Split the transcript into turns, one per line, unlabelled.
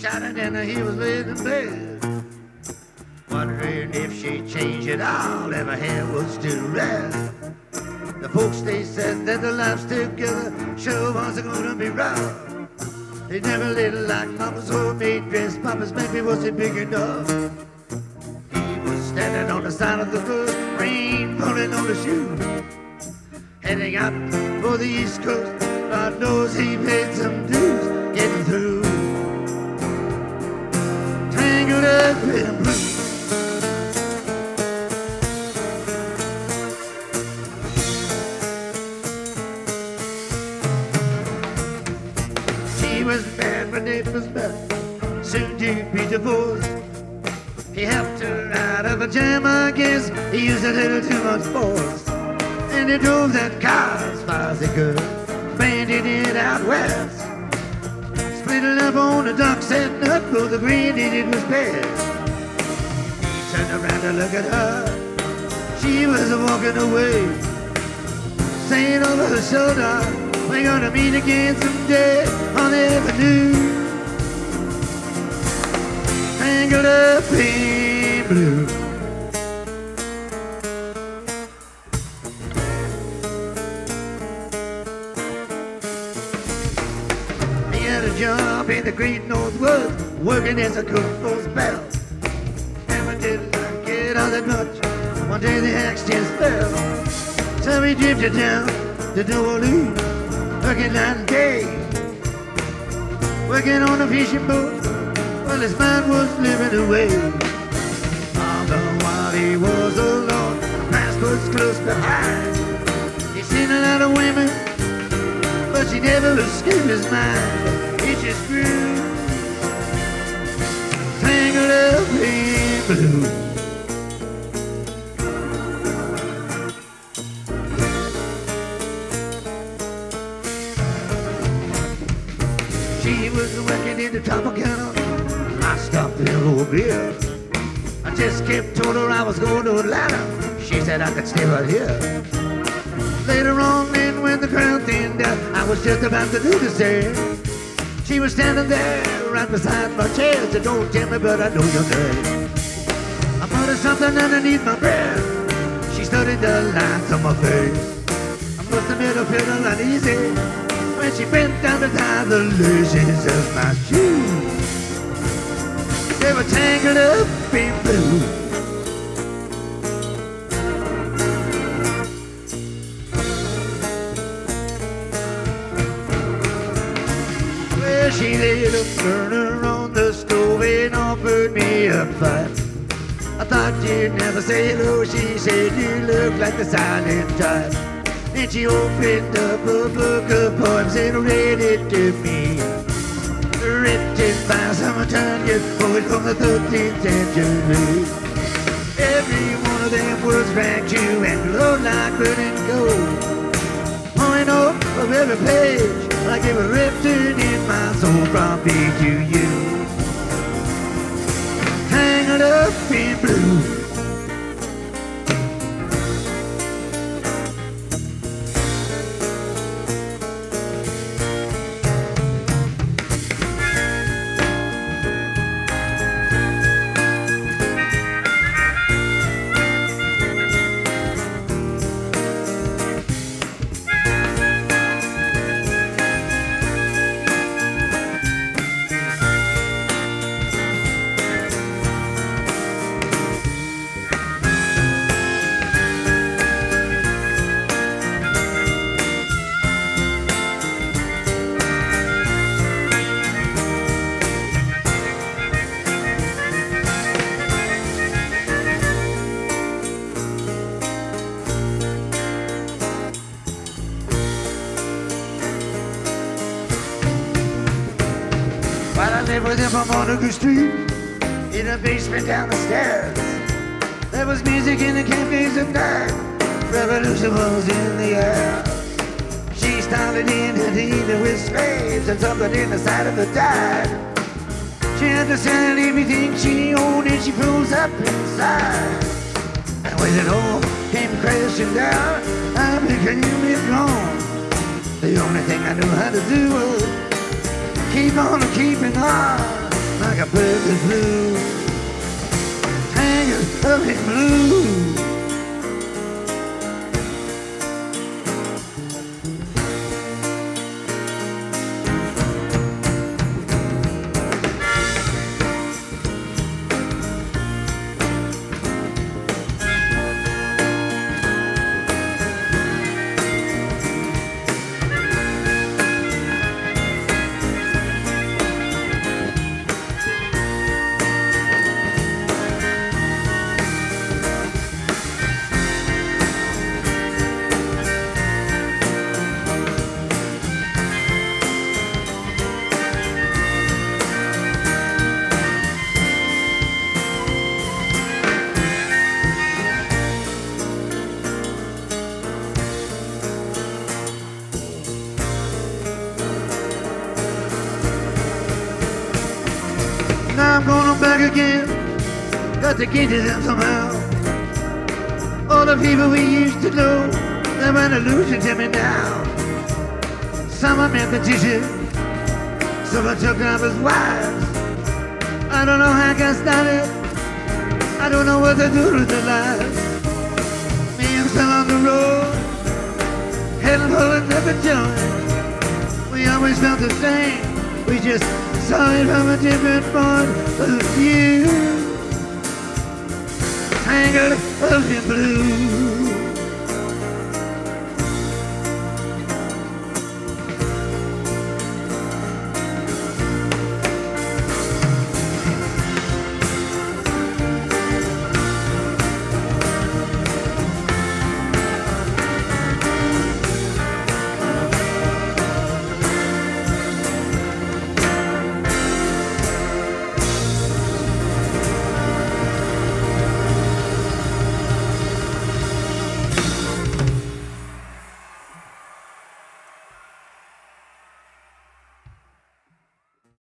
shouting and he was laying in bed, wondering if she changed at all, if her hair was still red. The folks, they said that the lives together sure wasn't gonna be rough. They never little like Mama's homemade dress. Papa's maybe wasn't big enough. He was standing on the side of the road, rain falling on the shoe, heading out for the East Coast. God knows he paid some dues getting through. Tangled up in blue. He was bad, my neighbor's bad, soon to be divorced. He helped her out of a jam, I guess. He used a little too much force, and he drove that car as far as he could, banded it out west. Split it up on the dock, setting up for the green, and it was bad. He turned around to look at her. She was walking away, saying over her shoulder, we're gonna meet again someday on the avenue. Tangled up in blue. He had a job in the great Northwoods, working as a cook for Bell. Never did like it all that much. One day the axe just fell, so he drifted down to New Orleans, working night and day, working on a fishing boat while his mind was living away. All the while he was alone, the past was close behind. He's seen a lot of women, but she never escaped his mind. It just grew, tangled up in blue. She was working in the Tropicana, I stopped in over beer. I just kept told her I was going to Atlanta. She said I could stay right here. Later on, then when the crowd thinned out, I was just about to do the same. She was standing there right beside my chair. Said, don't tell me, but I know your name. I muttered something underneath my breath. She studied the lines on my face. I must have made her feel uneasy when she bent down to tie the laces of my shoes. They were tangled up in blue. Well, she lit a burner on the stove and offered me a pipe. I thought you'd never say hello. She said you look like the silent type. Then she opened up a book of poems and read it to me, written by some Italian poet from the 13th century. Every one of them words rang true and glowed like burning gold, pouring off of every page like it was written in my soul from me to you. Tangled up in blue. While I lived with him on Montague Street, in a basement down the stairs, there was music in the cafes at night. Revolution was in the air. She started in and eating with slaves and something in the side of the died. She had to sell everything she owned and she froze up inside. And when it all came crashing down, I became withdrawn. The only thing I knew how to do was keep on keeping on. like a bird that flew, tangled up in blue. Now I'm going back again, got to get to them somehow. All the people we used to know, they're an illusion to me now. Some are mathematicians, some are truck drivers' wives. I don't know how I got started, I don't know what to do with their lives. Me, I'm still on the road, heading for another joint. We always felt the same, we just saw it from a different point of view. Tangled up in blue.